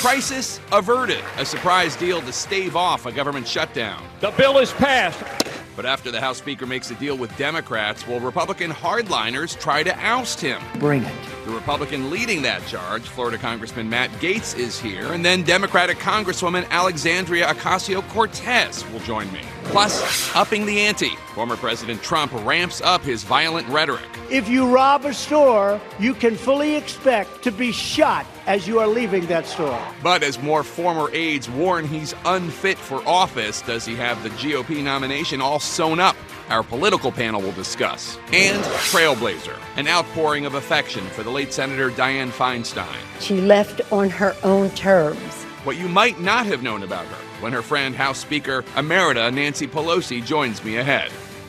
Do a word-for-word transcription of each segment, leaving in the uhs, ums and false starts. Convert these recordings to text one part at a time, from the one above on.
Crisis averted. A surprise deal to stave off a government shutdown. The bill is passed. But after the House Speaker makes a deal with Democrats, will Republican hardliners try to oust him? Bring it. The Republican leading that charge, Florida Congressman Matt Gaetz, is here, and then Democratic Congresswoman Alexandria Ocasio-Cortez will join me. Plus, upping the ante. Former President Trump ramps up his violent rhetoric. If you rob a store, you can fully expect to be shot as you are leaving that store. But as more former aides warn he's unfit for office, does he have the G O P nomination all sewn up? Our political panel will discuss. And Trailblazer, an outpouring of affection for the late Senator Dianne Feinstein. She left on her own terms. What you might not have known about her when her friend House Speaker Emerita Nancy Pelosi joins me ahead.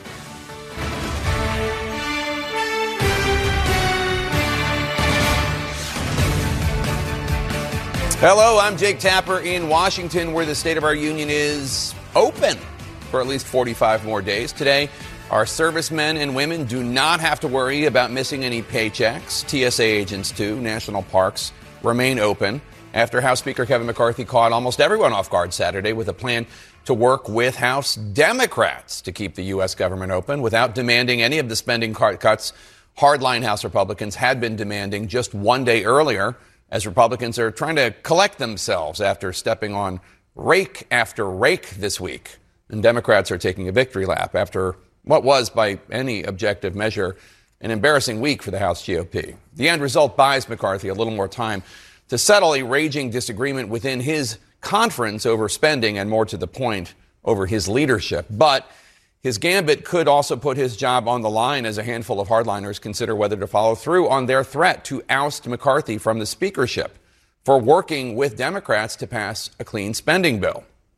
Hello, I'm Jake Tapper in Washington, where the State of our Union is open for at least forty-five more days. Today, our servicemen and women do not have to worry about missing any paychecks. T S A agents, too. National parks remain open after House Speaker Kevin McCarthy caught almost everyone off guard Saturday with a plan to work with House Democrats to keep the U S government open without demanding any of the spending cuts hardline House Republicans had been demanding just one day earlier, as Republicans are trying to collect themselves after stepping on rake after rake this week. And Democrats are taking a victory lap after what was, by any objective measure, an embarrassing week for the House G O P. The end result buys McCarthy a little more time to settle a raging disagreement within his conference over spending and, more to the point, over his leadership. But his gambit could also put his job on the line as a handful of hardliners consider whether to follow through on their threat to oust McCarthy from the speakership for working with Democrats to pass a clean spending bill.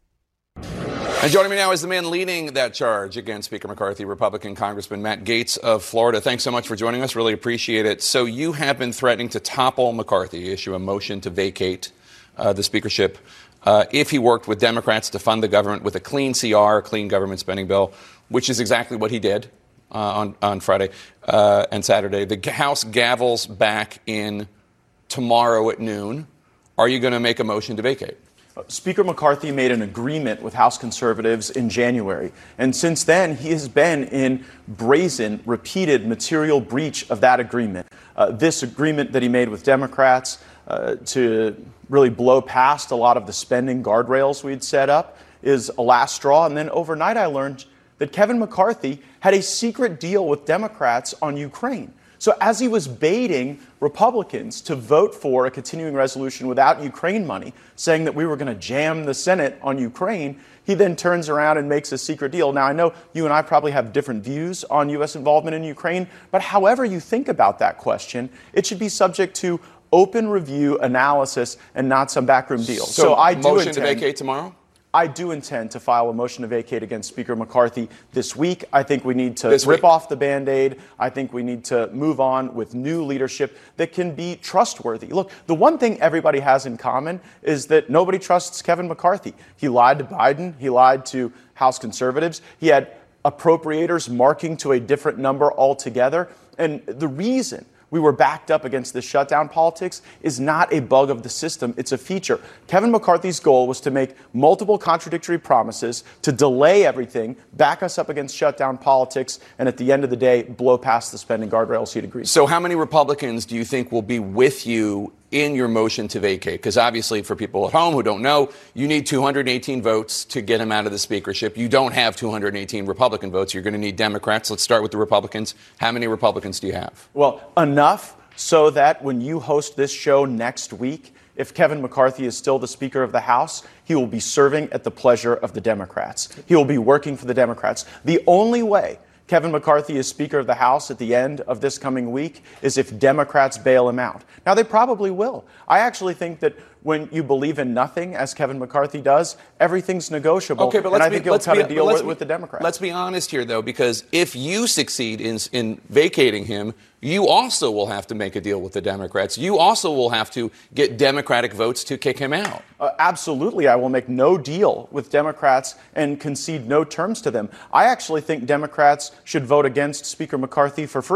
And joining me now is the man leading that charge against Speaker McCarthy, Republican Congressman Matt Gaetz of Florida. Thanks so much for joining us. Really appreciate it. So you have been threatening to topple McCarthy, issue a motion to vacate uh, the speakership uh, if he worked with Democrats to fund the government with a clean C R, a clean government spending bill, which is exactly what he did uh, on, on Friday uh, and Saturday. The House gavels back in tomorrow at noon. Are you going to make a motion to vacate? Speaker McCarthy made an agreement with House conservatives in January, and since then he has been in brazen, repeated material breach of that agreement. Uh, this agreement that he made with Democrats uh, to really blow past a lot of the spending guardrails we'd set up is a last straw, and then overnight I learned that Kevin McCarthy had a secret deal with Democrats on Ukraine. So as he was baiting Republicans to vote for a continuing resolution without Ukraine money, saying that we were going to jam the Senate on Ukraine, he then turns around and makes a secret deal. Now, I know you and I probably have different views on U S involvement in Ukraine, but however you think about that question, it should be subject to open review, analysis, and not some backroom deal. So, so I do motion intend, to vacate tomorrow? I do intend to file a motion to vacate against Speaker McCarthy this week. I think we need to This rip week. off the Band-Aid. I think we need to move on with new leadership that can be trustworthy. Look, the one thing everybody has in common is that nobody trusts Kevin McCarthy. He lied to Biden. He lied to House conservatives. He had appropriators marking to a different number altogether. And the reason we were backed up against this shutdown politics is not a bug of the system. It's a feature. Kevin McCarthy's goal was to make multiple contradictory promises, to delay everything, back us up against shutdown politics, and at the end of the day, blow past the spending guardrails he'd agreed to. So how many Republicans do you think will be with you in your motion to vacate? Because obviously, for people at home who don't know, you need two hundred eighteen votes to get him out of the speakership. You don't have two hundred eighteen Republican votes. You're going to need Democrats. Let's start with the Republicans. How many Republicans do you have? Well, enough so that when you host this show next week, if Kevin McCarthy is still the Speaker of the House, he will be serving at the pleasure of the Democrats. He will be working for the Democrats. The only way Kevin McCarthy is Speaker of the House at the end of this coming week is if Democrats bail him out. Now, they probably will. I actually think that when you believe in nothing, as Kevin McCarthy does, everything's negotiable. Okay, but and let's I think be, he'll let's cut be, a deal let's with, be, with the Democrats. Let's be honest here, though, because if you succeed in, in vacating him, you also will have to make a deal with the Democrats. You also will have to get Democratic votes to kick him out. Uh, absolutely. I will make no deal with Democrats and concede no terms to them. I actually think Democrats should vote against Speaker McCarthy for free.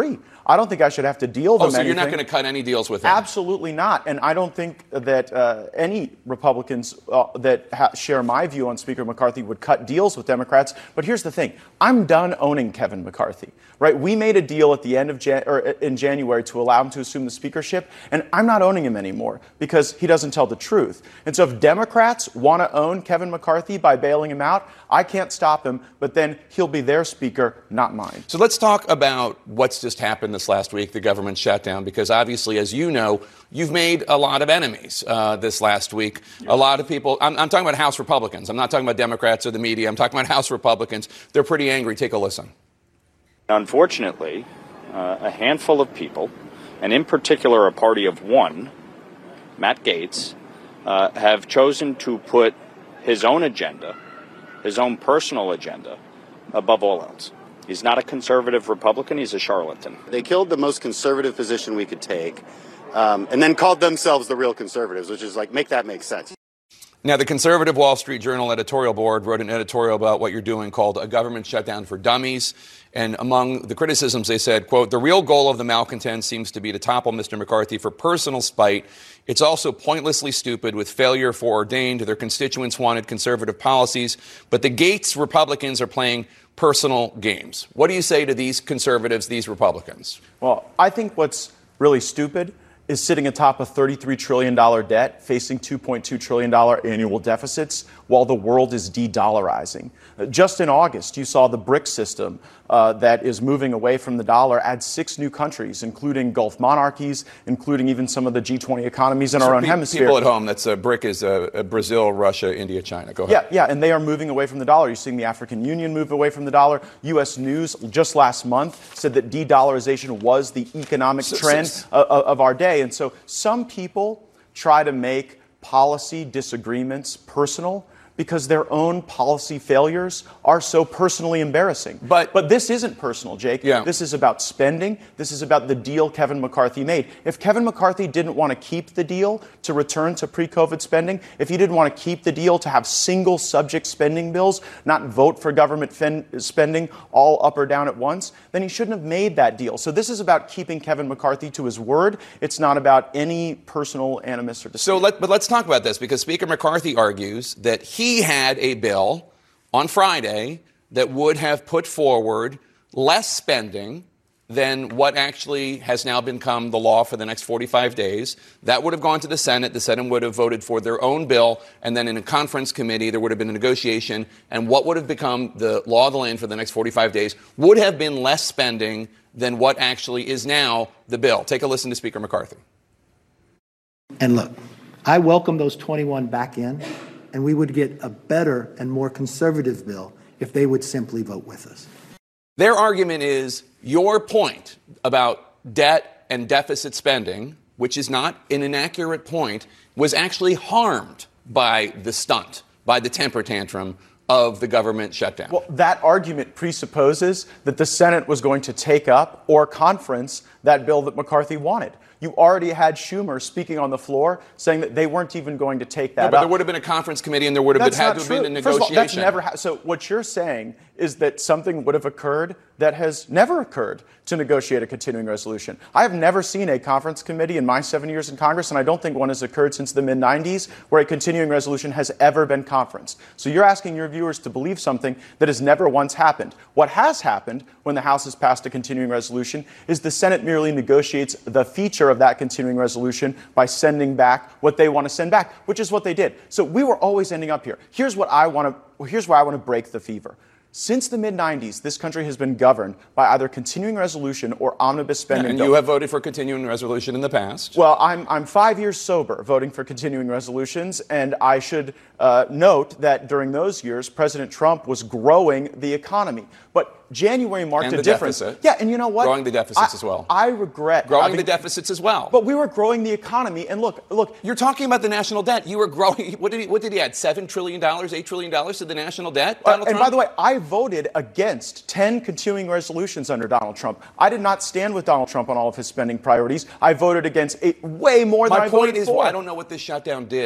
I don't think I should have to deal them Oh, so anything. you're not going to cut any deals with them? Absolutely not. And I don't think that uh, any Republicans uh, that ha- share my view on Speaker McCarthy would cut deals with Democrats. But here's the thing. I'm done owning Kevin McCarthy, right? We made a deal at the end of Jan- or in January to allow him to assume the speakership, and I'm not owning him anymore because he doesn't tell the truth. And so if Democrats want to own Kevin McCarthy by bailing him out, I can't stop him, but then he'll be their speaker, not mine. So let's talk about what's just happened this last week, the government shutdown, because obviously, as you know, you've made a lot of enemies uh, this last week. A lot of people, I'm, I'm talking about House Republicans. I'm not talking about Democrats or the media. I'm talking about House Republicans. They're pretty angry. Take a listen. Unfortunately, uh, a handful of people, and in particular a party of one, Matt Gaetz, uh, have chosen to put his own agenda, his own personal agenda, above all else. He's not a conservative Republican. He's a charlatan. They killed the most conservative position we could take, um, and then called themselves the real conservatives, which is like, make that make sense. Now, the conservative Wall Street Journal editorial board wrote an editorial about what you're doing called A Government Shutdown for Dummies. And among the criticisms, they said, quote, the real goal of the malcontents seems to be to topple Mister McCarthy for personal spite. It's also pointlessly stupid with failure foreordained. Their constituents wanted conservative policies, but the Gaetz Republicans are playing personal games. What do you say to these conservatives, these Republicans? Well, I think what's really stupid is sitting atop a thirty-three trillion dollars debt, facing two point two trillion dollars annual deficits, while the world is de-dollarizing. Uh, just in August, you saw the BRICS system uh, that is moving away from the dollar add six new countries, including Gulf monarchies, including even some of the G twenty economies in so our own pe- hemisphere. People at home, that's a BRIC is uh, Brazil, Russia, India, China. Go ahead. Yeah, yeah, and they are moving away from the dollar. You're seeing the African Union move away from the dollar. U S News just last month said that de-dollarization was the economic So- trend so- of, of our day. And so some people try to make policy disagreements personal because their own policy failures are so personally embarrassing. But- but this isn't personal, Jake. Yeah. This is about spending. This is about the deal Kevin McCarthy made. If Kevin McCarthy didn't want to keep the deal to return to pre-COVID spending, if he didn't want to keep the deal to have single subject spending bills, not vote for government fen- spending all up or down at once, then he shouldn't have made that deal. So this is about keeping Kevin McCarthy to his word. It's not about any personal animus or dispute. So, let, but let's talk about this, because Speaker McCarthy argues that he had a bill on Friday that would have put forward less spending than what actually has now become the law for the next forty-five days. That would have gone to the Senate. The Senate would have voted for their own bill, and then in a conference committee, there would have been a negotiation, and what would have become the law of the land for the next forty-five days would have been less spending than what actually is now the bill. Take a listen to Speaker McCarthy. And look, I welcome those twenty-one back in, and we would get a better and more conservative bill if they would simply vote with us. Their argument is your point about debt and deficit spending, which is not an inaccurate point, was actually harmed by the stunt, by the temper tantrum of the government shutdown. Well, that argument presupposes that the Senate was going to take up or conference that bill that McCarthy wanted. You already had Schumer speaking on the floor saying that they weren't even going to take that no, but up. there would have been a conference committee, and there would have been, had to have been a negotiation. First of all, that's never ha- so what you're saying is that something would have occurred that has never occurred to negotiate a continuing resolution. I have never seen a conference committee in my seven years in Congress, and I don't think one has occurred since the mid nineties where a continuing resolution has ever been conferenced. So you're asking your viewers to believe something that has never once happened. What has happened when the House has passed a continuing resolution is the Senate merely negotiates the feature of that continuing resolution by sending back what they want to send back, which is what they did. So we were always ending up here. Here's what I want to, well, here's where I want to break the fever. Since the mid nineties, this country has been governed by either continuing resolution or omnibus spending. And bill. you have voted for continuing resolution in the past. Well, I'm, I'm five years sober voting for continuing resolutions, and I should uh, note that during those years, President Trump was growing the economy. But January marked and a the difference. Deficit. Yeah, and you know what? Growing the deficits I, as well. I regret growing having, the deficits as well. But we were growing the economy, and look, look. You're talking about the national debt. You were growing. What did he? What did he add? Seven trillion dollars, eight trillion dollars to the national debt. Uh, Donald and Trump? by the way, I voted against ten continuing resolutions under Donald Trump. I did not stand with Donald Trump on all of his spending priorities. I voted against eight, way more than My I point voted is, for. well, I don't know what this shutdown did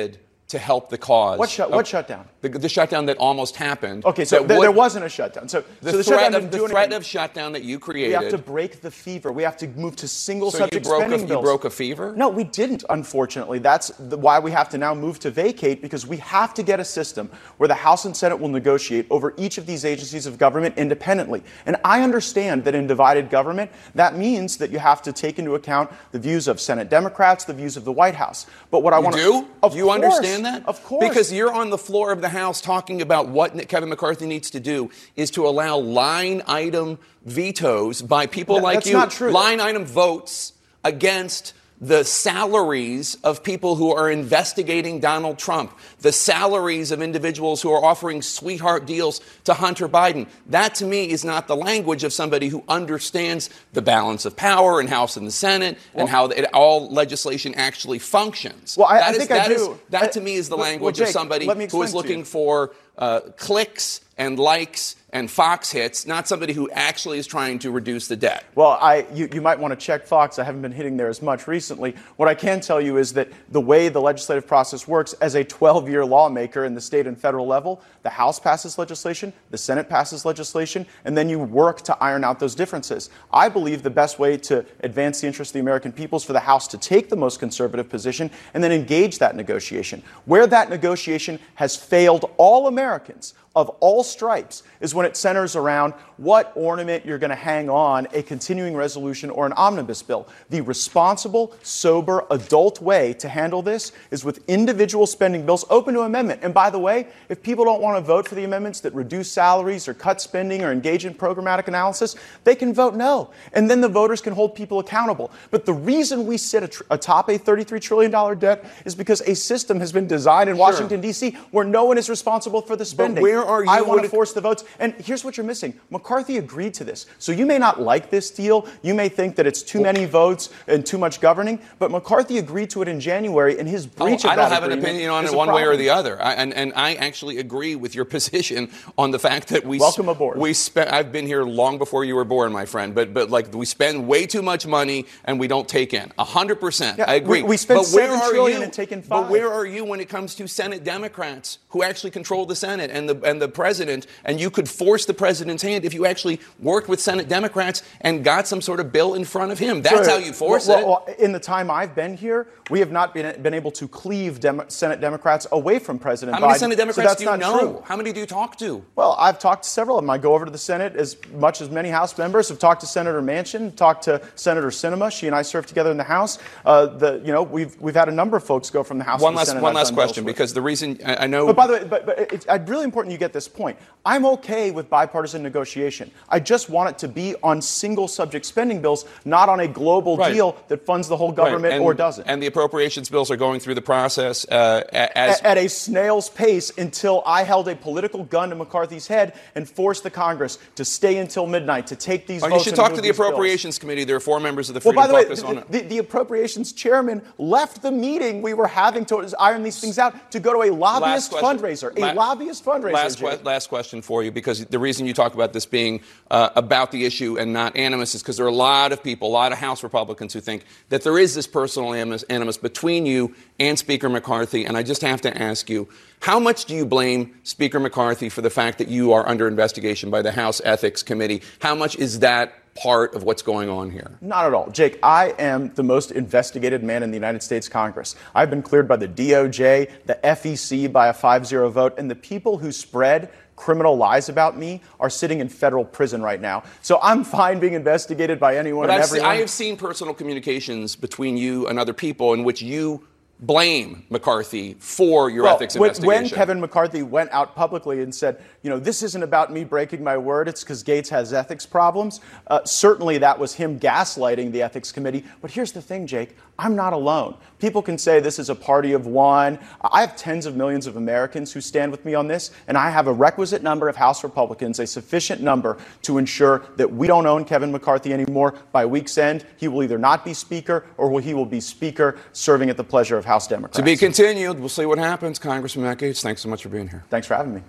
to help the cause. What, shut, what shutdown? The, the shutdown that almost happened. Okay, so th- would, there wasn't a shutdown. So the, so the threat, shutdown of, didn't the do threat anything. of shutdown that you created. We have to break the fever. We have to move to single so subject you broke spending a, bills. You broke a fever? No, we didn't, unfortunately. That's the, why we have to now move to vacate, because we have to get a system where the House and Senate will negotiate over each of these agencies of government independently. And I understand that in divided government, that means that you have to take into account the views of Senate Democrats, the views of the White House. But what I want to do? Of you course, understand that? Of course. Because you're on the floor of the House talking about what Kevin McCarthy needs to do is to allow line item vetoes by people Th- like that's you. Not true. Line item votes against the salaries of people who are investigating Donald Trump, the salaries of individuals who are offering sweetheart deals to Hunter Biden. That, to me, is not the language of somebody who understands the balance of power in House and the Senate well, and how it, all legislation actually functions. Well, I, that I is, think that I do. Is, that, I, to me, is the well, language well, Jake, of somebody who is looking for uh, clicks and likes and Fox hits, not somebody who actually is trying to reduce the debt. Well, I, you, you might want to check Fox. I haven't been hitting there as much recently. What I can tell you is that the way the legislative process works, as a twelve-year lawmaker in the state and federal level, the House passes legislation, the Senate passes legislation, and then you work to iron out those differences. I believe the best way to advance the interests of the American people is for the House to take the most conservative position and then engage that negotiation. Where that negotiation has failed all Americans of all stripes is when it centers around what ornament you're going to hang on a continuing resolution or an omnibus bill. The responsible, sober, adult way to handle this is with individual spending bills open to amendment. And by the way, if people don't want to vote for the amendments that reduce salaries or cut spending or engage in programmatic analysis, they can vote no. And then the voters can hold people accountable. But the reason we sit tr- atop a thirty-three trillion dollars debt is because a system has been designed in sure. Washington, D C where no one is responsible for the spending. But where are you? I want to force the votes. And here's what you're missing. McCarthy agreed to this. So you may not like this deal. You may think that it's too many votes and too much governing. But McCarthy agreed to it in January, and his breach oh, of I don't that have an opinion on it one way or the other. I, and, and I actually agree with your position on the fact that we welcome aboard. We spent. I've been here long before you were born, my friend. But but like we spend way too much money and we don't take in a hundred percent. I agree. We, we spend but where seven are trillion you? and taken five. But where are you when it comes to Senate Democrats who actually control the Senate and the and the president? And you could force the president's hand if you actually worked with Senate Democrats and got some sort of bill in front of him. That's sure. how you force well, it. Well, in the time I've been here, we have not been, been able to cleave Dem- Senate Democrats away from President Biden. How many Senate Democrats so do you know? True. How many do you talk to? Well, I've talked to several of them. I go over to the Senate as much as many House members. Have talked to Senator Manchin, talked to Senator Sinema. She and I served together in the House. Uh, the you know we've we've had a number of folks go from the House one to the last, Senate. One I've last question, because the reason I, I know. But by the way, but, but it's really important you get this point. I'm okay with bipartisan negotiation. I just want it to be on single subject spending bills, not on a global right. deal that funds the whole government right. and, or doesn't. And the appropriations bills are going through the process uh, as at, at a snail's pace until I held a political gun to McCarthy's head and forced the Congress to stay until midnight to take these oh, votes. You should and talk move to the these Appropriations bills. Committee. There are four members of the Well, Freedom by the Caucus way, on the, it. the, the Appropriations Chairman left the meeting we were having to iron these things out to go to a lobbyist fundraiser. La- a lobbyist fundraiser. Last, que- last question for you, because the reason you talk about this being uh, about the issue and not animus is because there are a lot of people, a lot of House Republicans who think that there is this personal animus, animus between you and Speaker McCarthy. And I just have to ask you, how much do you blame Speaker McCarthy for the fact that you are under investigation by the House Ethics Committee? How much is that part of what's going on here? Not at all. Jake, I am the most investigated man in the United States Congress. I've been cleared by the D O J, the F E C by a five zero vote, and the people who spread criminal lies about me are sitting in federal prison right now. So I'm fine being investigated by anyone but and I've everyone. Se- I have seen personal communications between you and other people in which you blame McCarthy for your well, ethics when, investigation. When Kevin McCarthy went out publicly and said, you know, this isn't about me breaking my word, it's because Gates has ethics problems, uh, certainly that was him gaslighting the Ethics Committee. But here's the thing, Jake, I'm not alone. People can say this is a party of one. I have tens of millions of Americans who stand with me on this, and I have a requisite number of House Republicans, a sufficient number to ensure that we don't own Kevin McCarthy anymore. By week's end, he will either not be Speaker or he will be Speaker serving at the pleasure of House Democrats. To be continued. We'll see what happens. Congressman Matt Gaetz, thanks so much for being here. Thanks for having me.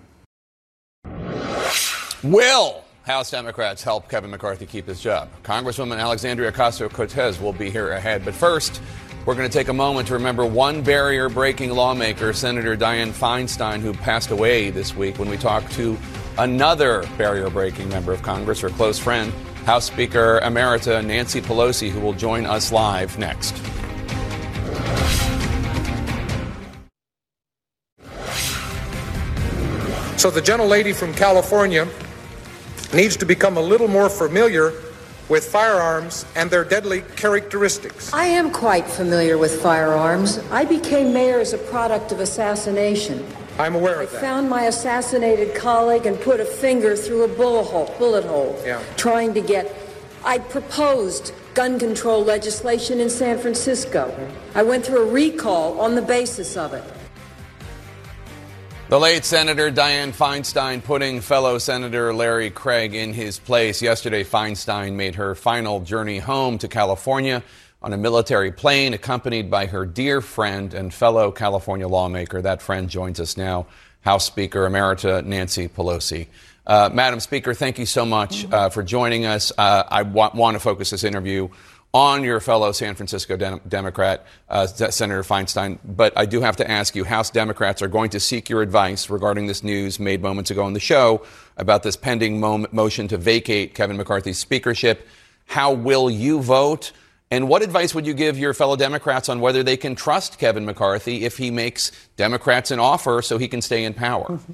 Will House Democrats help Kevin McCarthy keep his job? Congresswoman Alexandria Ocasio-Cortez will be here ahead. But first, We're going to take a moment to remember one barrier-breaking lawmaker, Senator Dianne Feinstein, who passed away this week, when we talk to another barrier-breaking member of Congress, her close friend, House Speaker Emerita Nancy Pelosi, who will join us live next. So the gentlelady from California needs to become a little more familiar with firearms and their deadly characteristics. I am quite familiar with firearms. I became mayor as a product of assassination. I'm aware I of that. found my assassinated colleague and put a finger through a bullet hole, bullet hole yeah. trying to get... I proposed gun control legislation in San Francisco. I went through a recall on the basis of it. The late Senator Dianne Feinstein putting fellow Senator Larry Craig in his place. Yesterday, Feinstein made her final journey home to California on a military plane, accompanied by her dear friend and fellow California lawmaker. That friend joins us now, House Speaker Emerita Nancy Pelosi. Uh, Madam Speaker, thank you so much uh, for joining us. Uh, I wa- want to focus this interview on your fellow San Francisco de- Democrat, uh, Senator Feinstein. But I do have to ask you, House Democrats are going to seek your advice regarding this news made moments ago on the show about this pending mo- motion to vacate Kevin McCarthy's speakership. How will you vote? And what advice would you give your fellow Democrats on whether they can trust Kevin McCarthy if he makes Democrats an offer so he can stay in power? Mm-hmm.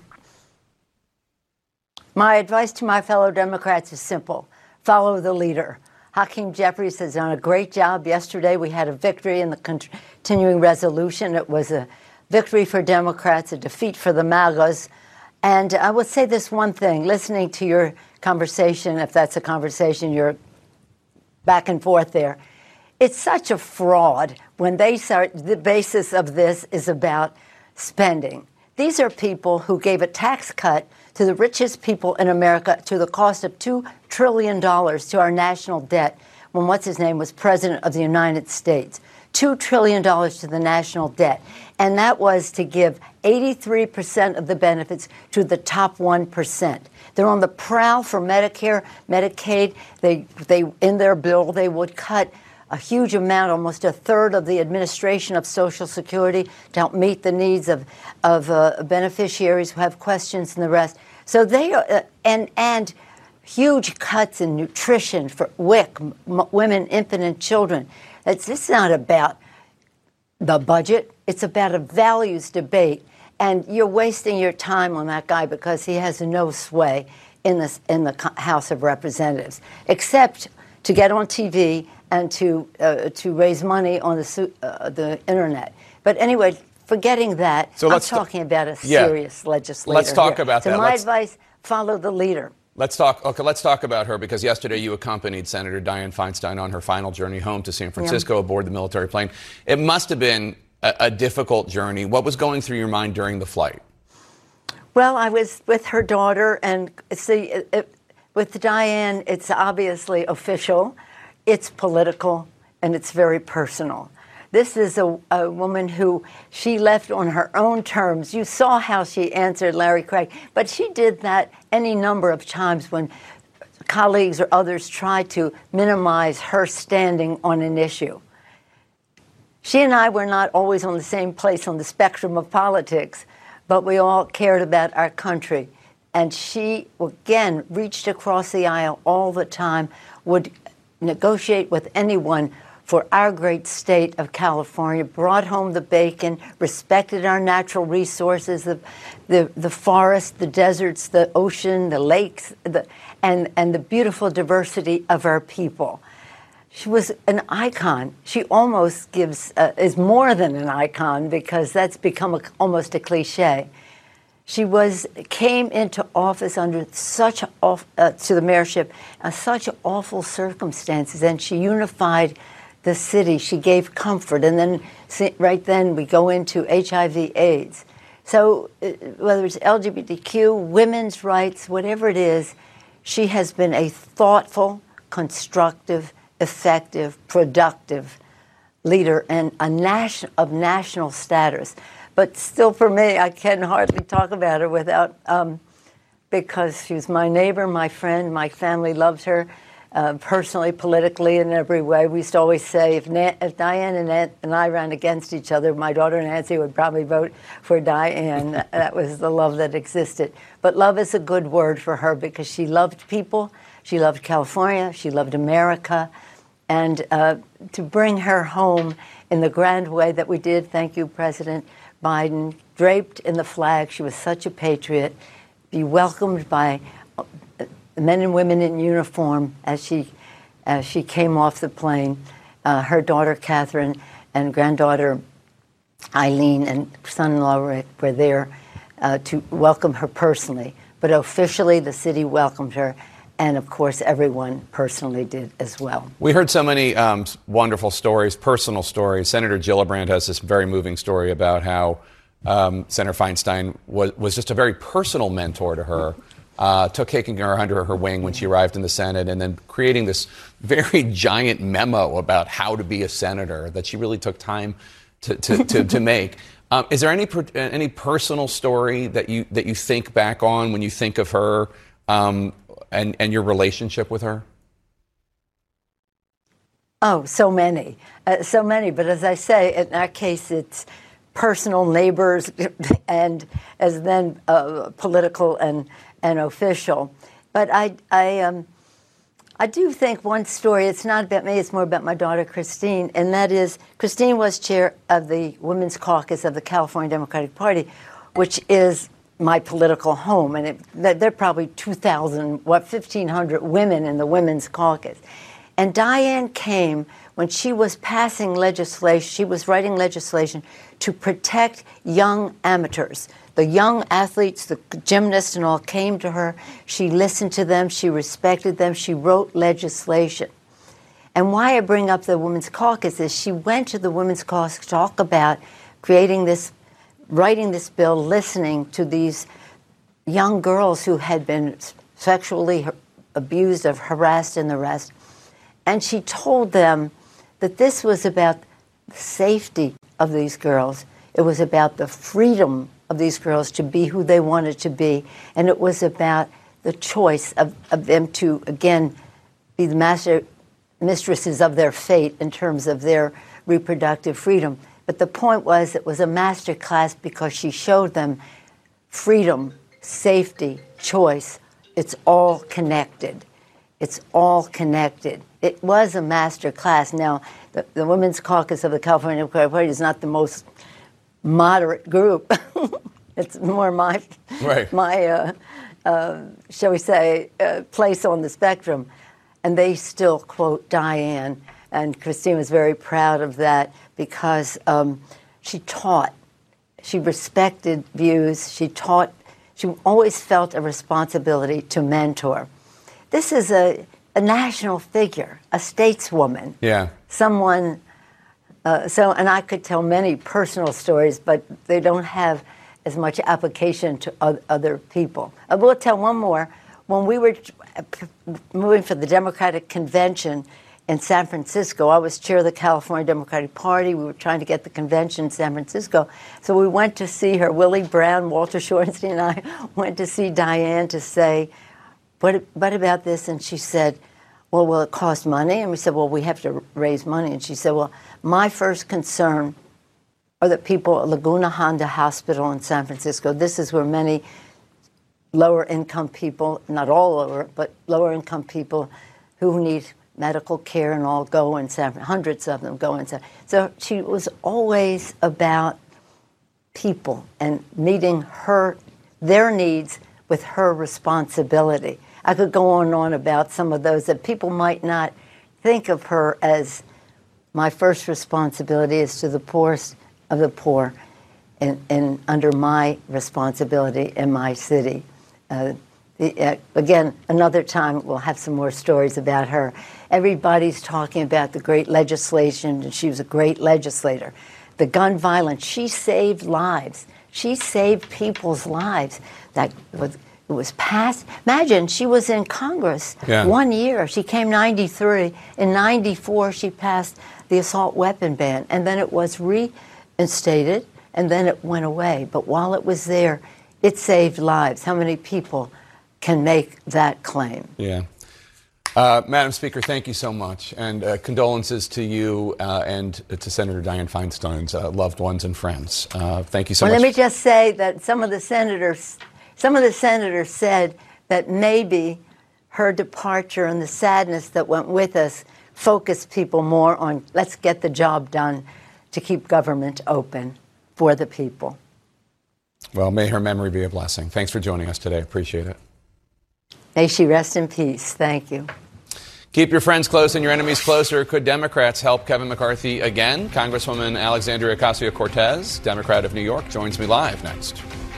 My advice to my fellow Democrats is simple. Follow the leader. Hakeem Jeffries has done a great job. Yesterday, we had a victory in the continuing resolution. It was a victory for Democrats, a defeat for the MAGAs. And I would say this one thing, listening to your conversation, if that's a conversation, you're back and forth there. It's such a fraud when they start, the basis of this is about spending. These are people who gave a tax cut to the richest people in America to the cost of two trillion dollars to our national debt when what's-his-name was president of the United States. two trillion dollars to the national debt. And that was to give eighty-three percent of the benefits to the top one percent. They're on the prowl for Medicare, Medicaid. They, they, in their bill, they would cut a huge amount, almost a third of the administration of Social Security to help meet the needs of, of uh, beneficiaries who have questions and the rest. So they are, uh, and, and huge cuts in nutrition for W I C, m- women, infant, and children. It's, it's not about the budget. It's about a values debate. And you're wasting your time on that guy because he has no sway in, this, in the House of Representatives, except to get on T V and to uh, to raise money on the uh, the internet. But anyway, forgetting that, so I'm let's talking t- about a yeah. serious legislator. Let's talk here. about so that. my Let's, advice: follow the leader. Let's talk. Okay, let's talk about her because yesterday you accompanied Senator Dianne Feinstein on her final journey home to San Francisco yeah. aboard the military plane. It must have been a, a difficult journey. What was going through your mind during the flight? Well, I was with her daughter, and see, it, it, with Dianne, it's obviously official, it's political, and it's very personal. This is a, a woman who she left on her own terms. You saw how she answered Larry Craig, but she did that any number of times when colleagues or others tried to minimize her standing on an issue. She and I were not always on the same place on the spectrum of politics, but we all cared about our country. And she, again, reached across the aisle all the time, would negotiate with anyone for our great state of California, brought home the bacon, respected our natural resources, the the, the forests, the deserts, the ocean, the lakes, the, and, and the beautiful diversity of our people. She was an icon. She almost gives, uh, is more than an icon because that's become a, almost a cliche. She was came into office under such off, uh, to the mayorship, uh, such awful circumstances, and she unified the city. She gave comfort, and then right then we go into H I V AIDS. So uh, whether it's L G B T Q, women's rights, whatever it is, she has been a thoughtful, constructive, effective, productive leader and a nation of national status. But still, for me, I can hardly talk about her without, um, because she was my neighbor, my friend, my family loves her. uh, personally, politically, in every way. We used to always say, if, Na- if Diane and, Nan- and I ran against each other, my daughter Nancy would probably vote for Diane. That was the love that existed. But love is a good word for her because she loved people, she loved California, she loved America. And uh, to bring her home in the grand way that we did, thank you, President Biden, draped in the flag, she was such a patriot, be welcomed by men and women in uniform as she as she came off the plane. Uh, her daughter Catherine and granddaughter Eileen and son-in-law Rick were there uh, to welcome her personally. But officially, the city welcomed her, and of course, everyone personally did as well. We heard so many um, wonderful stories, personal stories. Senator Gillibrand has this very moving story about how um, Senator Feinstein was, was just a very personal mentor to her. Uh, took taking her under her wing when she arrived in the Senate, and then creating this very giant memo about how to be a senator that she really took time to to, to, to make. Um, is there any any personal story that you that you think back on when you think of her um, and and your relationship with her? Oh, so many, uh, so many. But as I say, in that case, it's personal, neighbors, and as then uh, political and. and official. But I, I, um, I do think one story, it's not about me, it's more about my daughter Christine, and that is, Christine was chair of the Women's Caucus of the California Democratic Party, which is my political home, and it, there are probably two thousand, what, fifteen hundred women in the Women's Caucus. And Diane came when she was passing legislation, she was writing legislation to protect young amateurs. The young athletes, the gymnasts and all came to her. She listened to them. She respected them. She wrote legislation. And why I bring up the Women's Caucus is she went to the Women's Caucus to talk about creating this, writing this bill, listening to these young girls who had been sexually abused, or harassed and the rest. And she told them that this was about the safety of these girls. It was about the freedom of these girls to be who they wanted to be. And it was about the choice of, of them to, again, be the master mistresses of their fate in terms of their reproductive freedom. But the point was it was a master class because she showed them freedom, safety, choice. It's all connected. It's all connected. It was a master class. Now, the, the Women's Caucus of the California Democratic Party is not the most moderate group. It's more my, right. my uh, uh, shall we say, uh, place on the spectrum. And they still quote Diane. And Christine was very proud of that because um, she taught. She respected views. She taught. She always felt a responsibility to mentor. This is a, a national figure, a stateswoman. Yeah. Someone. Uh, so, and I could tell many personal stories, but they don't have as much application to other people. I will tell one more. When we were moving for the Democratic Convention in San Francisco, I was chair of the California Democratic Party. We were trying to get the convention in San Francisco. So we went to see her. Willie Brown, Walter Shorenstein, and I went to see Diane to say, what, what about this? And she said, well, will it cost money? And we said, well, we have to raise money. And she said, well, my first concern are the people at Laguna Honda Hospital in San Francisco. This is where many lower-income people, not all lower, but lower-income people who need medical care and all go in San Francisco. Hundreds of them go in San Francisco. So she was always about people and meeting her, their needs with her responsibility. I could go on and on about some of those that people might not think of her as my first responsibility is to the poorest of the poor and, and under my responsibility in my city. Uh, the, uh, again, another time we'll have some more stories about her. Everybody's talking about the great legislation, and she was a great legislator. The gun violence, she saved lives. She saved people's lives. That was, it was passed. Imagine, she was in Congress yeah. one year. She came ninety-three. In ninety-four, she passed the assault weapon ban, and then it was reinstated, and then it went away. But while it was there, it saved lives. How many people can make that claim? Yeah. Uh, Madam Speaker, thank you so much. And uh, condolences to you uh, and to Senator Dianne Feinstein's uh, loved ones and friends. Uh, thank you so well, much. Let me just say that some of the senators, some of the senators said that maybe her departure and the sadness that went with us focused people more on let's get the job done to keep government open for the people. Well, may her memory be a blessing. Thanks for joining us today. Appreciate it. May she rest in peace. Thank you. Keep your friends close and your enemies closer. Could Democrats help Kevin McCarthy again? Congresswoman Alexandria Ocasio-Cortez, Democrat of New York, joins me live next.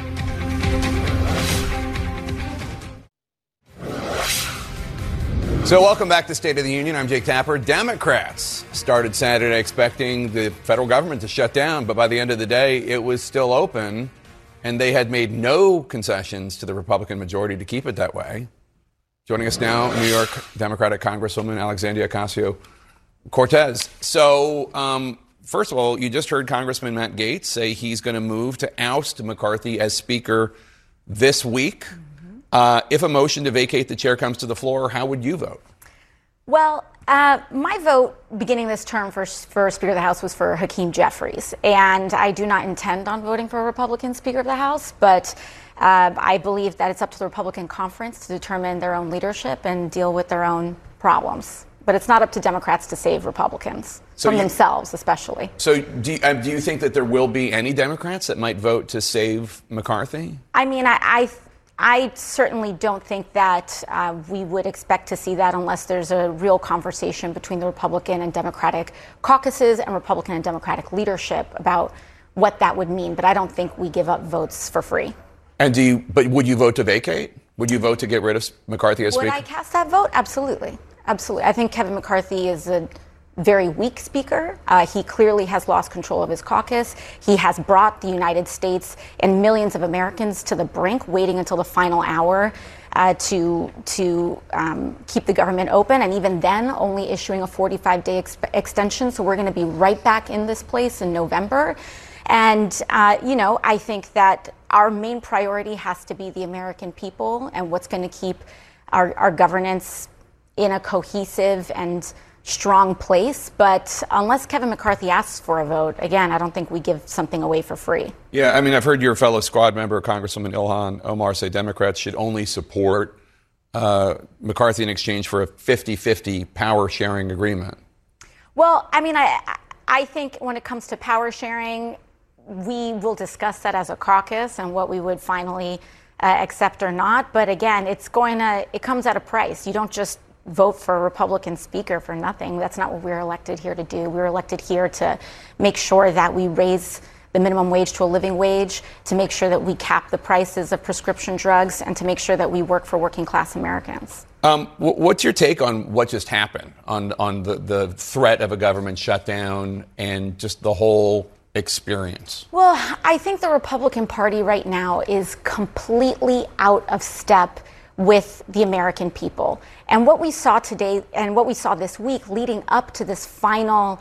So welcome back to State of the Union. I'm Jake Tapper. Democrats started Saturday expecting the federal government to shut down, but by the end of the day, it was still open, and they had made no concessions to the Republican majority to keep it that way. Joining us now, New York Democratic Congresswoman Alexandria Ocasio-Cortez. So, um, first of all, you just heard Congressman Matt Gaetz say he's going to move to oust McCarthy as Speaker this week. Mm-hmm. Uh, if a motion to vacate the chair comes to the floor, how would you vote? Well, uh, my vote beginning this term for, for Speaker of the House was for Hakeem Jeffries. And I do not intend on voting for a Republican Speaker of the House, but Uh, I believe that it's up to the Republican conference to determine their own leadership and deal with their own problems. But it's not up to Democrats to save Republicans, so from you, themselves especially. So do you, uh, do you think that there will be any Democrats that might vote to save McCarthy? I mean, I, I, I certainly don't think that uh, we would expect to see that unless there's a real conversation between the Republican and Democratic caucuses and Republican and Democratic leadership about what that would mean. But I don't think we give up votes for free. And do you, but would you vote to vacate? Would you vote to get rid of McCarthy as Speaker? Speaker? Would I cast that vote? Absolutely. Absolutely. I think Kevin McCarthy is a very weak Speaker. Uh, he clearly has lost control of his caucus. He has brought the United States and millions of Americans to the brink, waiting until the final hour uh, to to um, keep the government open, and even then only issuing a forty-five day ex- extension. So we're going to be right back in this place in November. And, uh, you know, I think that our main priority has to be the American people and what's going to keep our, our governance in a cohesive and strong place. But unless Kevin McCarthy asks for a vote, again, I don't think we give something away for free. Yeah, I mean, I've heard your fellow squad member, Congresswoman Ilhan Omar, say Democrats should only support uh, McCarthy in exchange for a fifty-fifty power sharing agreement. Well, I mean, I, I think when it comes to power sharing, we will discuss that as a caucus and what we would finally uh, accept or not. But again, it's going to, it comes at a price. You don't just vote for a Republican Speaker for nothing. That's not what we were elected here to do. We were elected here to make sure that we raise the minimum wage to a living wage, to make sure that we cap the prices of prescription drugs, and to make sure that we work for working class Americans. Um, what's your take on what just happened, on, on the, the threat of a government shutdown and just the whole experience? Well, I think the Republican Party right now is completely out of step with the American people. And what we saw today and what we saw this week leading up to this final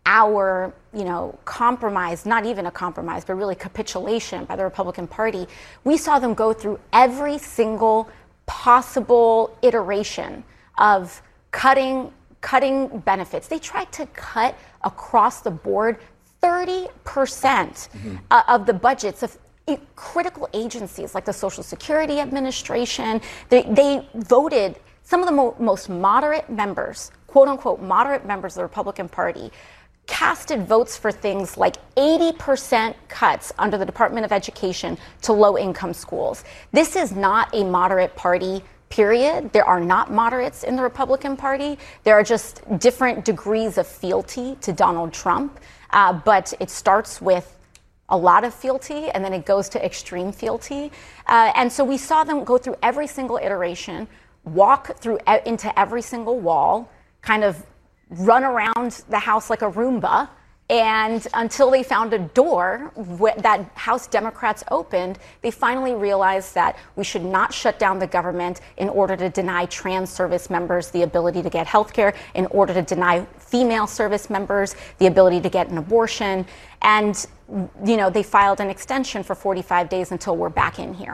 hour, you know, compromise, not even a compromise, but really capitulation by the Republican Party, we saw them go through every single possible iteration of cutting cutting benefits. They tried to cut across the board thirty percent mm-hmm. uh, of the budgets of critical agencies like the Social Security Administration. They, they voted, some of the mo- most moderate members, quote unquote, moderate members of the Republican Party, casted votes for things like eighty percent cuts under the Department of Education to low-income schools. This is not a moderate party, period. There are not moderates in the Republican Party. There are just different degrees of fealty to Donald Trump. Uh, but it starts with a lot of fealty, and then it goes to extreme fealty. Uh, and so we saw them go through every single iteration, walk through e- into every single wall, kind of run around the House like a Roomba, and until they found a door wh- that House Democrats opened, they finally realized that we should not shut down the government in order to deny trans service members the ability to get health care, in order to deny female service members the ability to get an abortion. And, you know, they filed an extension for forty-five days until we're back in here.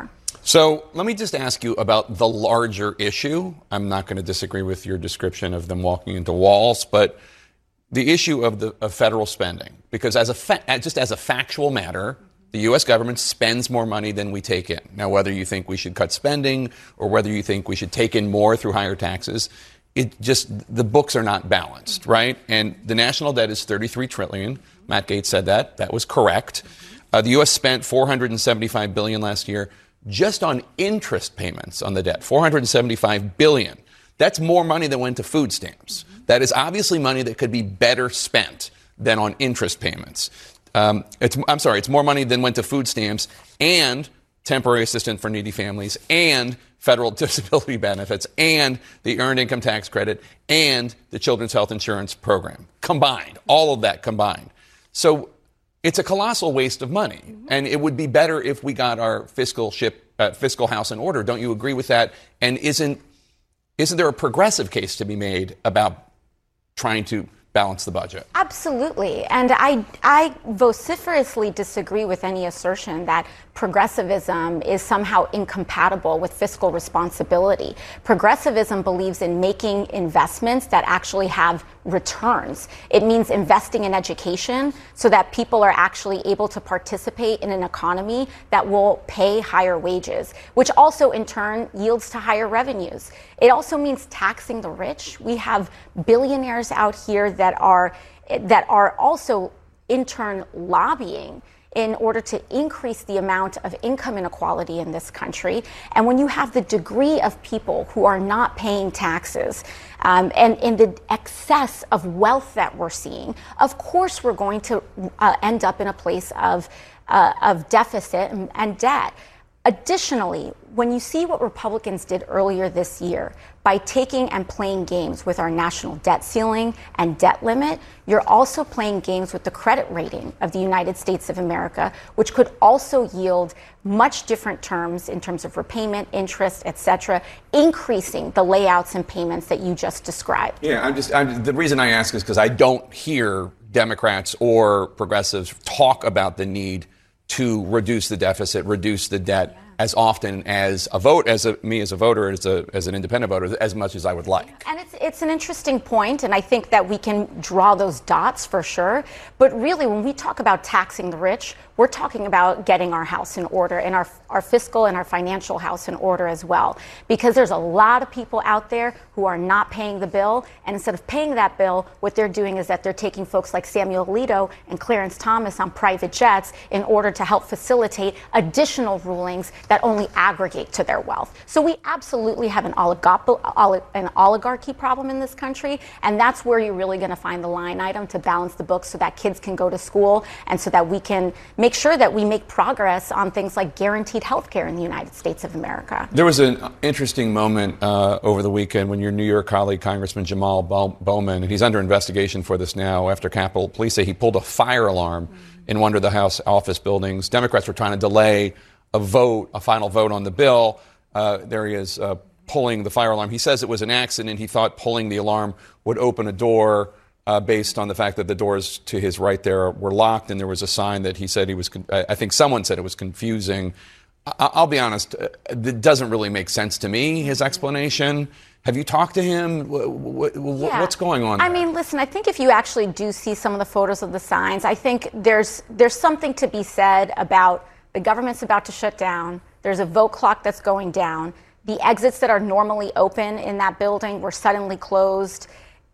So let me just ask you about the larger issue. I'm not going to disagree with your description of them walking into walls, but the issue of the of federal spending, because as a fa- just as a factual matter, the U S government spends more money than we take in. Now, whether you think we should cut spending or whether you think we should take in more through higher taxes, it just the books are not balanced, right? And the national debt is thirty-three trillion dollars. Matt Gaetz said that. That was correct. Uh, the U S spent four hundred seventy-five billion dollars last year just on interest payments on the debt. four hundred seventy-five billion dollars. That's more money than went to food stamps. That is obviously money that could be better spent than on interest payments. Um, it's, I'm sorry, it's more money than went to food stamps and temporary assistance for needy families and federal disability benefits and the earned income tax credit and the children's health insurance program combined, all of that combined. So it's a colossal waste of money. And it would be better if we got our fiscal ship, uh, fiscal house in order. Don't you agree with that? And isn't Isn't there a progressive case to be made about trying to balance the budget? Absolutely. And I, I vociferously disagree with any assertion that progressivism is somehow incompatible with fiscal responsibility. Progressivism believes in making investments that actually have returns. It means investing in education so that people are actually able to participate in an economy that will pay higher wages, which also in turn yields to higher revenues. It also means taxing the rich. We have billionaires out here that are that are also in turn lobbying in order to increase the amount of income inequality in this country. And when you have the degree of people who are not paying taxes um, and in the excess of wealth that we're seeing, of course we're going to uh, end up in a place of, uh, of deficit and, and debt. Additionally, when you see what Republicans did earlier this year by taking and playing games with our national debt ceiling and debt limit, you're also playing games with the credit rating of the United States of America, which could also yield much different terms in terms of repayment, interest, et cetera, increasing the layouts and payments that you just described. Yeah, I'm just I'm, the reason I ask is because I don't hear Democrats or progressives talk about the need to reduce the deficit, reduce the debt yeah. as often as a vote, as a, me as a voter, as a as an independent voter, as much as I would like. And it's it's an interesting point, and I think that we can draw those dots for sure. But really, when we talk about taxing the rich, we're talking about getting our house in order and our our fiscal and our financial house in order as well. Because there's a lot of people out there who are not paying the bill, and instead of paying that bill, what they're doing is that they're taking folks like Samuel Alito and Clarence Thomas on private jets in order to help facilitate additional rulings that only aggregate to their wealth. So we absolutely have an, oligop- an oligarchy problem in this country, and that's where you're really going to find the line item to balance the books so that kids can go to school and so that we can make sure that we make progress on things like guaranteed health care in the United States of America. There was an interesting moment uh, over the weekend when your New York colleague, Congressman Jamal Bowman, and he's under investigation for this now after Capitol Police say he pulled a fire alarm mm-hmm. in one of the House office buildings. Democrats were trying to delay a vote, a final vote on the bill. Uh, there he is uh, pulling the fire alarm. He says it was an accident. He thought pulling the alarm would open a door uh, based on the fact that the doors to his right there were locked, and there was a sign that he said he was, con- I think someone said it was confusing. I- I'll be honest, uh, it doesn't really make sense to me, his explanation. Have you talked to him? W- w- w- yeah. What's going on there? I mean, listen, I think if you actually do see some of the photos of the signs, I think there's there's something to be said about the government's about to shut down. There's a vote clock that's going down. The exits that are normally open in that building were suddenly closed.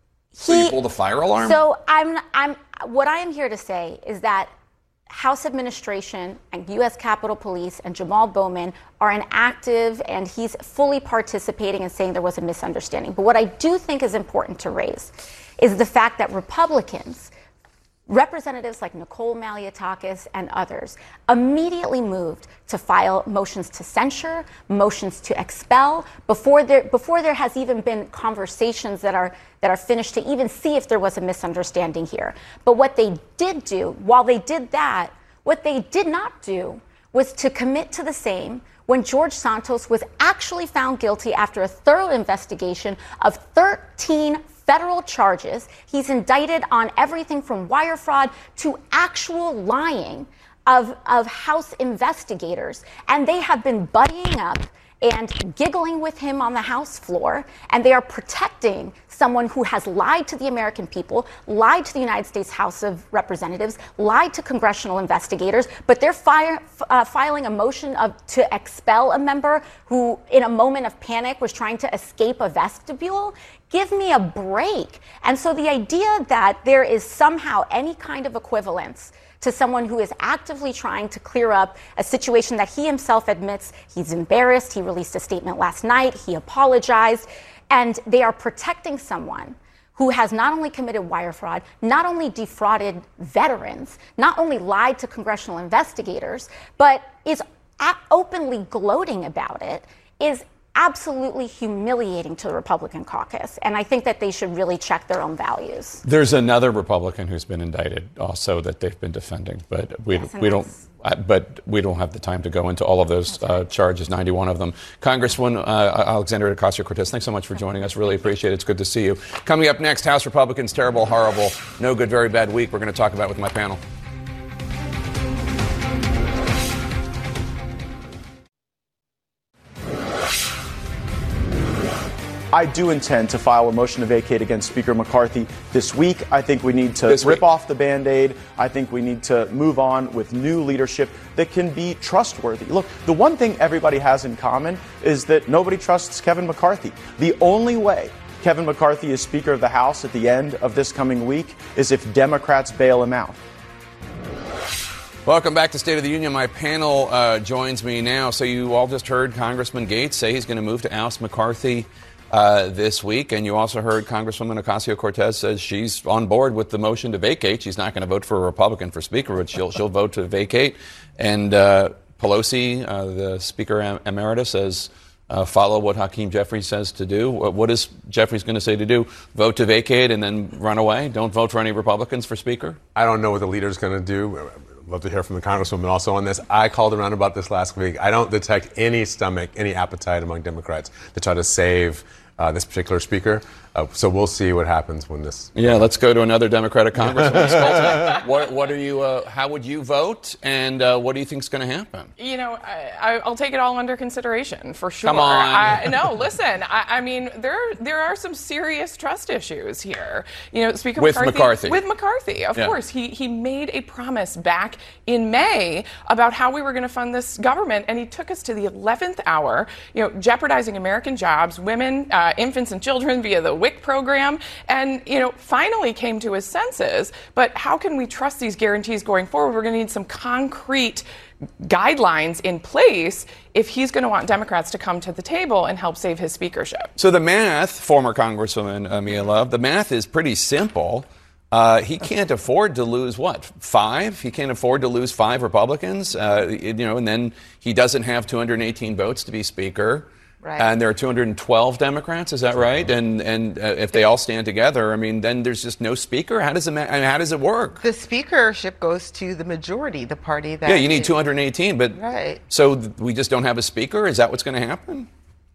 So he, you pulled the fire alarm? So I'm, I'm, what I am here to say is that House administration and U S Capitol Police and Jamal Bowman are an active, and he's fully participating in saying there was a misunderstanding. But what I do think is important to raise is the fact that Republicans, representatives like Nicole Malliotakis and others, immediately moved to file motions to censure, motions to expel, before there before there has even been conversations that are that are finished to even see if there was a misunderstanding here. But what they did do, while they did that, what they did not do was to commit to the same when George Santos was actually found guilty after a thorough investigation of thirteen federal charges. He's indicted on everything from wire fraud to actual lying of, of House investigators, and they have been buddying up and giggling with him on the House floor, and they are protecting someone who has lied to the American people, lied to the United States House of Representatives, lied to congressional investigators, but they're fire, uh, filing a motion of, to expel a member who, in a moment of panic, was trying to escape a vestibule. Give me a break. And so the idea that there is somehow any kind of equivalence to someone who is actively trying to clear up a situation that he himself admits he's embarrassed. He released a statement last night. He apologized. And they are protecting someone who has not only committed wire fraud, not only defrauded veterans, not only lied to congressional investigators, but is openly gloating about it, is absolutely humiliating to the Republican caucus. And I think that they should really check their own values. There's another Republican who's been indicted also that they've been defending, but we, yes, we don't but we don't have the time to go into all of those uh, charges, ninety-one of them. Congresswoman uh, Alexandria Ocasio-Cortez, thanks so much for joining us. Really appreciate it. It's good to see you. Coming up next, House Republicans' terrible, horrible, no good, very bad week. We're going to talk about it with my panel. I do intend to file a motion to vacate against Speaker McCarthy this week. I think we need to This rip week. off the Band-Aid. I think we need to move on with new leadership that can be trustworthy. Look, the one thing everybody has in common is that nobody trusts Kevin McCarthy. The only way Kevin McCarthy is Speaker of the House at the end of this coming week is if Democrats bail him out. Welcome back to State of the Union. My panel uh, joins me now. So you all just heard Congressman Gates say he's going to move to oust McCarthy Uh, this week, and you also heard Congresswoman Ocasio-Cortez says she's on board with the motion to vacate. She's not going to vote for a Republican for Speaker, but she'll she'll vote to vacate. And uh, Pelosi, uh, the Speaker em- Emeritus, says uh, follow what Hakeem Jeffries says to do. What, what is Jeffries going to say to do? Vote to vacate and then run away? Don't vote for any Republicans for Speaker? I don't know what the leader's going to do. I'd love to hear from the Congresswoman also on this. I called around about this last week. I don't detect any stomach, any appetite among Democrats to try to save Uh, this particular speaker. Uh, so we'll see what happens when this. Yeah, let's go to another Democratic congressman. Skoltek, what, what are you? Uh, how would you vote? And uh, what do you think is going to happen? You know, I, I'll take it all under consideration for sure. Come on. I, no, listen. I, I mean, there there are some serious trust issues here. You know, Speaker with McCarthy, McCarthy. With McCarthy, of yeah. course. He he made a promise back in May about how we were going to fund this government, and he took us to the eleventh hour. You know, jeopardizing American jobs, women, uh, infants, and children via the W I C program, and, you know, finally came to his senses. But how can we trust these guarantees going forward? We're going to need some concrete guidelines in place if he's going to want Democrats to come to the table and help save his speakership. So the math, former Congresswoman uh, Mia Love, the math is pretty simple. Uh, he can't afford to lose, what, five? He can't afford to lose five Republicans, uh, you know, and then he doesn't have two hundred eighteen votes to be Speaker. Right. And there are two hundred twelve Democrats, is that right? And and uh, if they all stand together, I mean, then there's just no speaker. How does it ma- I mean, how does it work? The speakership goes to the majority, the party that. Yeah, you need is, two hundred eighteen, but right. So th- we just don't have a speaker. Is that what's going to happen?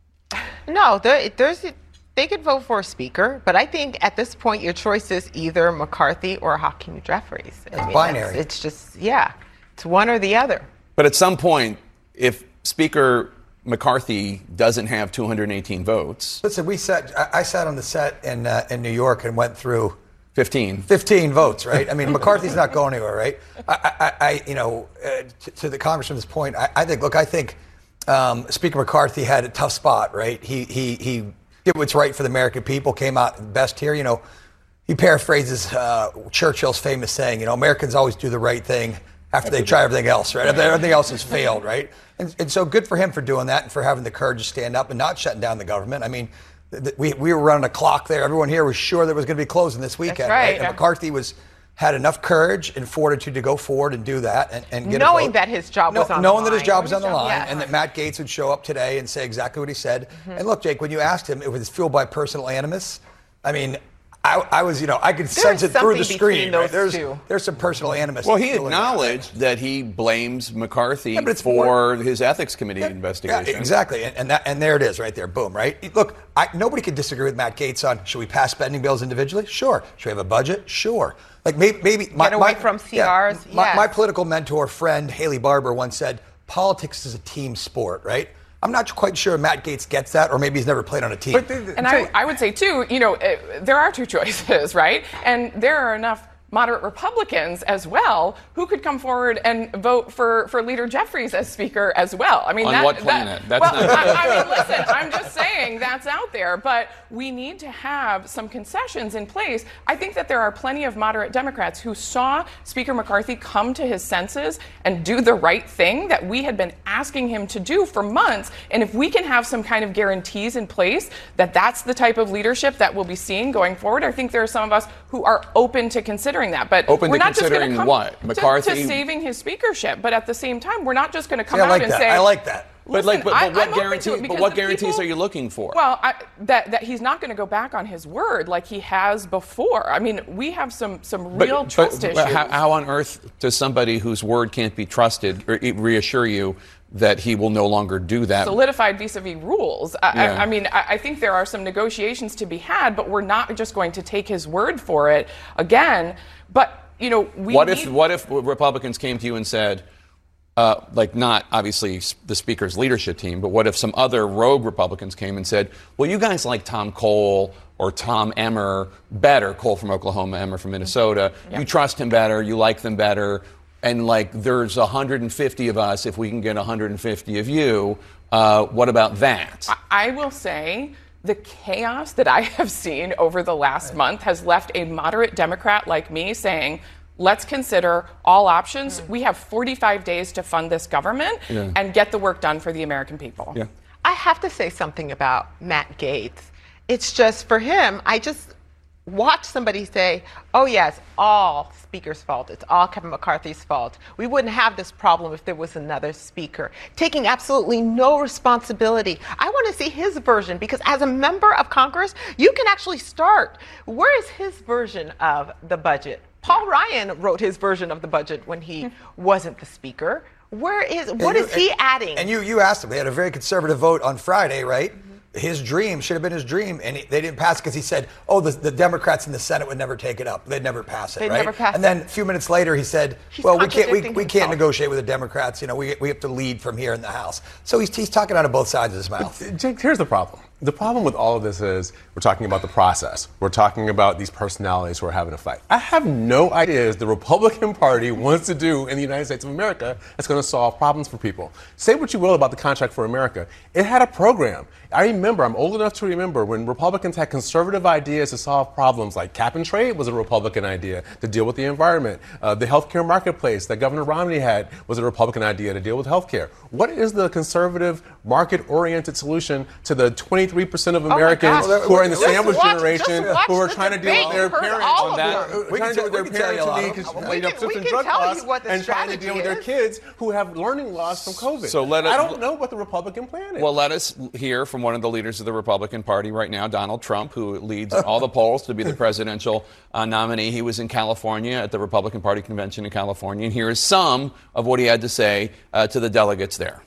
No, there, there's. They could vote for a speaker, but I think at this point your choice is either McCarthy or Hakeem Jeffries. I It's mean, binary. It's just yeah, it's one or the other. But at some point, if Speaker McCarthy doesn't have two hundred eighteen votes. Listen, we sat. I, I sat on the set in uh, in New York and went through fifteen. fifteen votes, right? I mean, McCarthy's not going anywhere, right? I, I, I you know, uh, to, to the Congressman's point, I, I think. Look, I think um, Speaker McCarthy had a tough spot, right? He he he did what's right for the American people. Came out best here, you know. He paraphrases uh, Churchill's famous saying, you know, Americans always do the right thing after they try everything else, right? After everything else has failed, right? And, and so good for him for doing that and for having the courage to stand up and not shutting down the government. I mean, th- th- we we were running a clock there. Everyone here was sure that it was going to be closing this weekend, That's right. And McCarthy was had enough courage and fortitude to go forward and do that and, and get Knowing a vote. that his job no, was on knowing the that his line. job was on the line Yeah. and that Matt Gaetz would show up today and say exactly what he said. Mm-hmm. And look, Jake, when you asked him, it was fueled by personal animus. I mean, I, I was, you know, I could sense it through the screen. Right? There's, two. there's some personal animus. Well, he feeling acknowledged that, that he blames McCarthy Yeah, but it's for more- his ethics committee Yeah, investigation. Yeah, exactly, and and, that, and there it is, right there, boom, right. Look, I, nobody could disagree with Matt Gaetz on should we pass spending bills individually? Sure. Should we have a budget? Sure. Like maybe, maybe my, Get away my, from C Rs. Yeah, my, yes. my political mentor friend Haley Barber once said, "Politics is a team sport." Right? I'm not quite sure Matt Gaetz gets that, or maybe he's never played on a team. But the, and I, I would say too, you know, uh, there are two choices, right? And there are enough moderate Republicans as well who could come forward and vote for, for Leader Jeffries as Speaker as well. I mean, on that, what planet? That, That's well, not I, I mean, listen, I'm just saying that's out there, but we need to have some concessions in place. I think that there are plenty of moderate Democrats who saw Speaker McCarthy come to his senses and do the right thing that we had been asking him to do for months. And if we can have some kind of guarantees in place that that's the type of leadership that we'll be seeing going forward, I think there are some of us who are open to considering that. But open we're to not considering just come what? McCarthy? To, to saving his speakership. But at the same time, we're not just going to come See, I out like and that. say, I like that. But like, but, but I, what I'm open to guarantee? it But because what the guarantees people- are you looking for? Well, I, that that he's not going to go back on his word like he has before. I mean, we have some some real but, trust but, issues. How, how on earth does somebody whose word can't be trusted re- reassure you that he will no longer do that? Solidified vis-a-vis rules. I, Yeah. I, I mean, I, I think there are some negotiations to be had, but we're not just going to take his word for it again. But you know, we what need- if what if Republicans came to you and said, uh, like not obviously the Speaker's leadership team, but what if some other rogue Republicans came and said, well, you guys like Tom Cole or Tom Emmer better, Cole from Oklahoma, Emmer from Minnesota. Yeah. You trust him better, you like them better, and like there's one hundred fifty of us, if we can get one hundred fifty of you, uh, what about that? I, I will say the chaos that I have seen over the last month has left a moderate Democrat like me saying, let's consider all options. We have forty-five days to fund this government Yeah. and get the work done for the American people. Yeah. I have to say something about Matt Gaetz. It's just for him, I just watched somebody say, oh, yeah, it's all Speaker's fault. It's all Kevin McCarthy's fault. We wouldn't have this problem if there was another Speaker. Taking absolutely no responsibility. I want to see his version because as a member of Congress, you can actually start. Where is his version of the budget? Paul Ryan wrote his version of the budget when he wasn't the Speaker. Where is, what And is you- he and- adding? And you, you asked him. They had a very conservative vote on Friday, right? His dream should have been his dream, and he, they didn't pass because he said, "Oh, the, the Democrats in the Senate would never take it up. They'd never pass it." They'd right? never pass and then a few minutes later, he said, He's "Well, we can't we, contradicting we can't himself. negotiate with the Democrats. You know, we we have to lead from here in the House." So he's he's talking out of both sides of his mouth. Jake, here's the problem. The problem with all of this is we're talking about the process. We're talking about these personalities who are having a fight. I have no ideas the Republican Party wants to do in the United States of America that's going to solve problems for people. Say what you will about the Contract for America. It had a program. I remember, I'm old enough to remember when Republicans had conservative ideas to solve problems like cap and trade was a Republican idea to deal with the environment. Uh, the healthcare marketplace that Governor Romney had was a Republican idea to deal with healthcare. What is the conservative market-oriented solution to the twenty-three percent of Americans gosh. who are in the Just sandwich watch- generation just watch who are the trying to deal debate. with their You've heard parents all on of that, them. uh, We trying can to deal with tell- we their can tell you parents a lot who of need them. cons- We you know, can- we prescription can drug tell you costs what the and trying to deal with their strategy kids who have learning loss from COVID. So let us- I don't know what the Republican plan is. Well, let us hear from one of the leaders of the Republican Party right now, Donald Trump, who leads all the polls to be the presidential uh, nominee. He was in California at the Republican Party convention in California, and here is some of what he had to say uh, to the delegates there.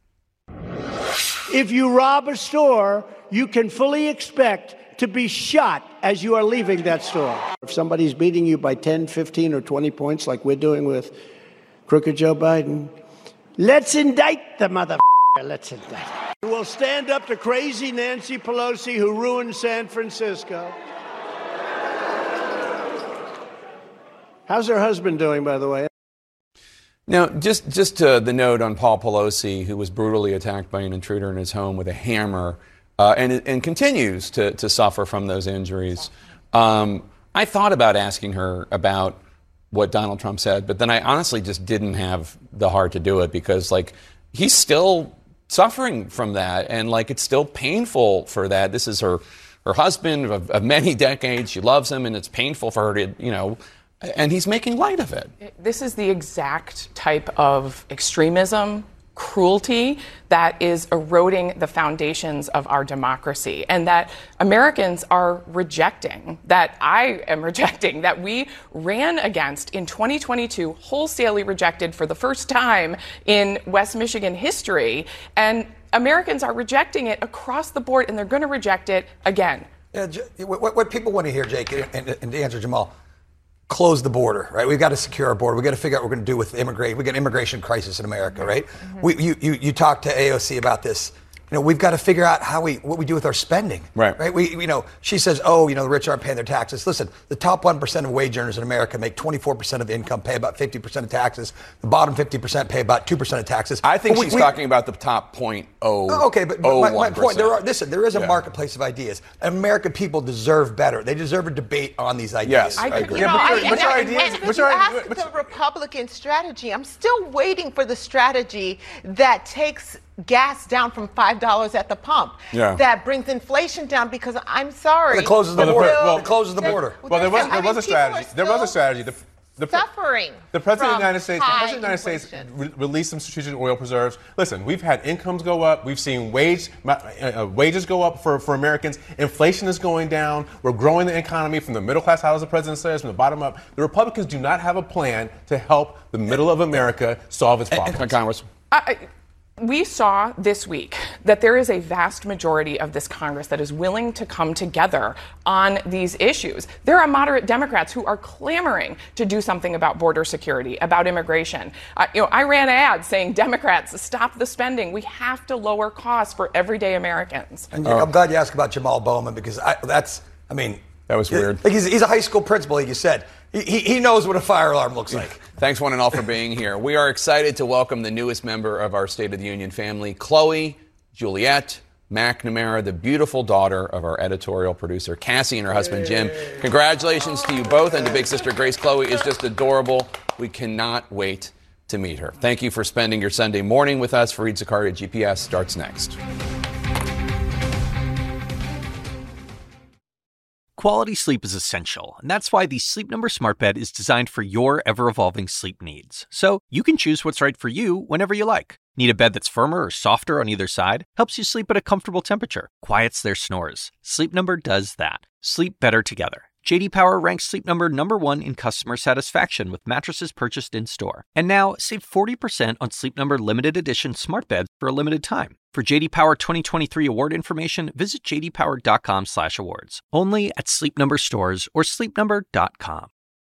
If you rob a store, you can fully expect to be shot as you are leaving that store. If somebody's beating you by ten, fifteen, or twenty points, like we're doing with crooked Joe Biden, let's indict the mother. Let's indict. We'll stand up to crazy Nancy Pelosi, who ruined San Francisco. How's her husband doing, by the way? Now, just just uh, the note on Paul Pelosi, who was brutally attacked by an intruder in his home with a hammer, uh, and and continues to to suffer from those injuries. Um, I thought about asking her about what Donald Trump said, but then I honestly just didn't have the heart to do it because, like, he's still suffering from that, and like it's still painful for that. This is her her husband of, of many decades. She loves him, and it's painful for her to, you know. And he's making light of it. This is the exact type of extremism, cruelty that is eroding the foundations of our democracy and that Americans are rejecting, that I am rejecting, that we ran against in twenty twenty-two, wholesalely rejected for the first time in West Michigan history. And Americans are rejecting it across the board, and they're going to reject it again. Yeah, what, what people want to hear, Jake, and, and to answer Jamal, close the border, right? We've got to secure our border. We've got to figure out what we're going to do with immigration. We got an immigration crisis in America, right? Mm-hmm. We, you, you, you talked to A O C about this. You know, we've got to figure out how we, what we do with our spending. Right. Right. We, you know, she says, oh, you know, the rich aren't paying their taxes. Listen, the top one percent of wage earners in America make twenty-four percent of income, pay about fifty percent of taxes. The bottom fifty percent pay about two percent of taxes. I think we, she's we, talking about the top point oh. Okay, but, but my, my point, there are, listen, there is a yeah. marketplace of ideas. American people deserve better. They deserve a debate on these ideas. Yes, I, I agree. You know, yeah, but I, what's your ideas? What's what's your idea? ask the Republican strategy. I'm still waiting for the strategy that takes gas down from five dollars at the pump. Yeah. That brings inflation down because I'm sorry. It closes the well, border. Well, well, it closes the border. Well, there was, there was a strategy. There was a strategy. The, the, suffering. The president of the United States, the president of the United inflation. States re- released some strategic oil preserves. Listen, we've had incomes go up. We've seen wage uh, wages go up for, for Americans. Inflation is going down. We're growing the economy from the middle class, how the president says, from the bottom up. The Republicans do not have a plan to help the middle of America solve its problems. Congress. I, We saw this week that there is a vast majority of this Congress that is willing to come together on these issues. There are moderate Democrats who are clamoring to do something about border security, about immigration. Uh, you know, I ran ads saying, Democrats, stop the spending. We have to lower costs for everyday Americans. And oh. I'm glad you asked about Jamal Bowman because I, that's, I mean, that was weird. Like he's, he's a high school principal, like you said. He, he knows what a fire alarm looks like. Thanks, one and all, for being here. We are excited to welcome the newest member of our State of the Union family, Chloe Juliette McNamara, the beautiful daughter of our editorial producer, Cassie, and her husband, Jim. Congratulations to you both, and to big sister Grace. Chloe is just adorable. We cannot wait to meet her. Thank you for spending your Sunday morning with us. Fareed Zakaria, G P S, starts next. Quality sleep is essential, and that's why the Sleep Number Smart Bed is designed for your ever-evolving sleep needs. So you can choose what's right for you whenever you like. Need a bed that's firmer or softer on either side? Helps you sleep at a comfortable temperature. Quiets their snores. Sleep Number does that. Sleep better together. J D Power ranks Sleep Number number one in customer satisfaction with mattresses purchased in-store. And now, save forty percent on Sleep Number limited edition smart beds for a limited time. For J D Power twenty twenty-three award information, visit j d power dot com slash awards. Only at Sleep Number stores or sleep number dot com.